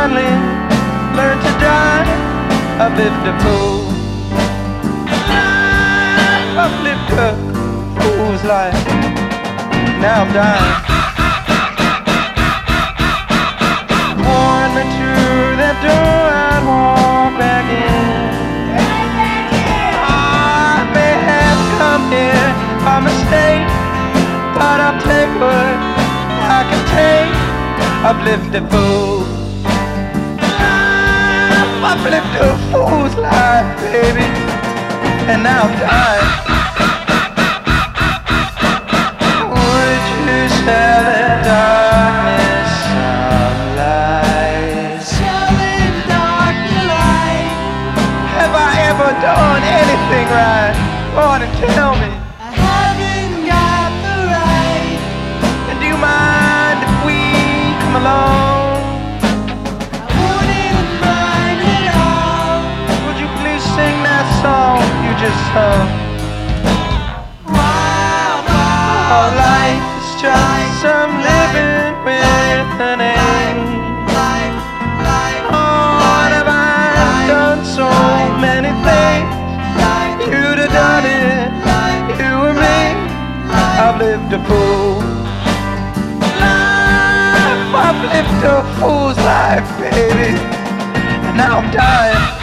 finally learned to die. I've lived a fool. I've lived a fool's life. Now I'm dying. Warn me to that door I'd walk back in. I may have come here by mistake, but I'll take what I can take. I've lived a fool. I've lived a fool's life, baby, and now I'm dying. Would you sell the darkness some light? Selling dark light. Have I ever done anything right? Go on and tell me. I haven't got the right. And do you mind if we come along? I wouldn't mind at all. Would you please sing that song you just sung? Wild, Our life is just some living with an aim. life, life, What have I done so many things? life, You'd have done it, you or me. I've lived a fool life. I've lived a fool's life, baby, and now I'm dying.